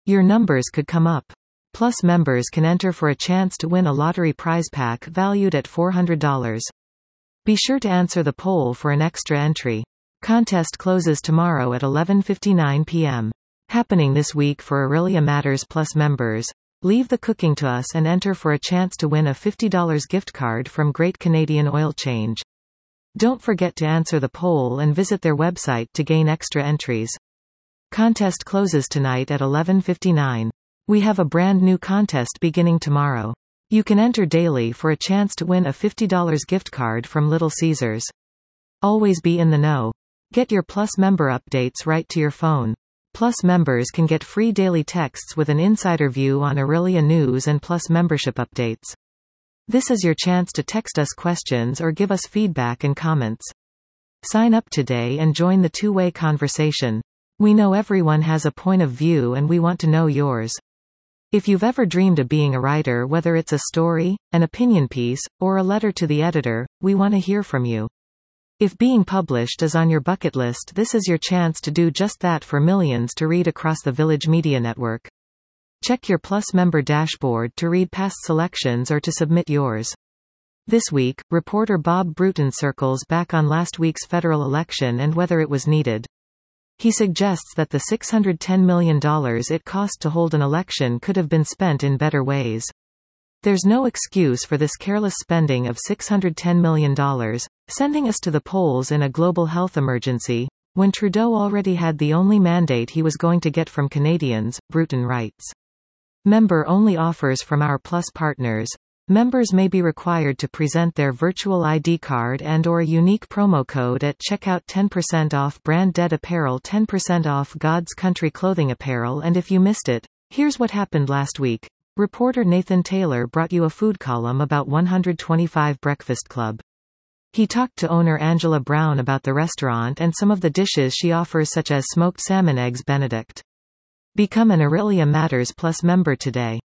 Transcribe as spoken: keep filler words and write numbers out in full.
Your numbers could come up. Plus members can enter for a chance to win a lottery prize pack valued at four hundred dollars. Be sure to answer the poll for an extra entry. Contest closes tomorrow at eleven fifty-nine p m Happening this week for Aurelia Matters Plus members. Leave the cooking to us and enter for a chance to win a fifty dollars gift card from Great Canadian Oil Change. Don't forget to answer the poll and visit their website to gain extra entries. Contest closes tonight at eleven fifty-nine. We have a brand new contest beginning tomorrow. You can enter daily for a chance to win a fifty dollars gift card from Little Caesars. Always be in the know. Get your Plus member updates right to your phone. Plus members can get free daily texts with an insider view on Aurelia news and Plus membership updates. This is your chance to text us questions or give us feedback and comments. Sign up today and join the two-way conversation. We know everyone has a point of view and we want to know yours. If you've ever dreamed of being a writer, whether it's a story, an opinion piece, or a letter to the editor, we want to hear from you. If being published is on your bucket list, this is your chance to do just that for millions to read across the Village Media Network. Check your Plus member dashboard to read past selections or to submit yours. This week, reporter Bob Bruton circles back on last week's federal election and whether it was needed. He suggests that the six hundred ten million dollars it cost to hold an election could have been spent in better ways. There's no excuse for this careless spending of six hundred ten million dollars, sending us to the polls in a global health emergency, when Trudeau already had the only mandate he was going to get from Canadians, Bruton writes. Member-only offers from our Plus partners. Members may be required to present their virtual I D card and or a unique promo code at checkout. Ten percent off Brand Dead apparel, ten percent off God's Country clothing apparel. And if you missed it, here's what happened last week. Reporter Nathan Taylor brought you a food column about one twenty-five Breakfast Club. He talked to owner Angela Brown about the restaurant and some of the dishes she offers, such as smoked salmon eggs Benedict. Become an Aurelia Matters Plus member today.